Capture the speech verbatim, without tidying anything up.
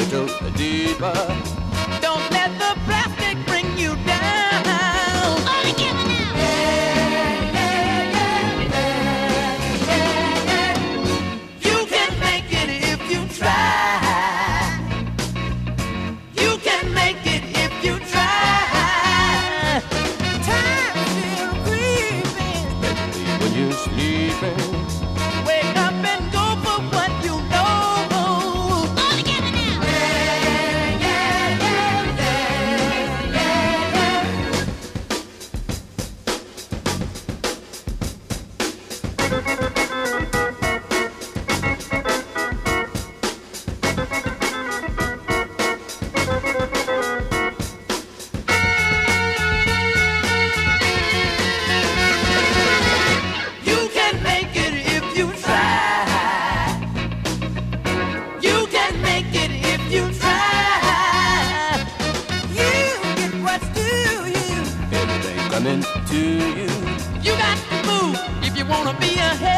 little deeper. Don't let the plastic bring you down. All together now. Yeah, yeah, yeah, yeah, yeah, yeah. You can make it if you try. You can make it if you try. Time still creeping, especially when you're sleeping. Wake up and go for what you know. All together now. Yeah, yeah, yeah, yeah, yeah, yeah. You can make it if you try. You can make it if you try. You get what's due you. Everything coming to you. You got to move if you wanna be ahead.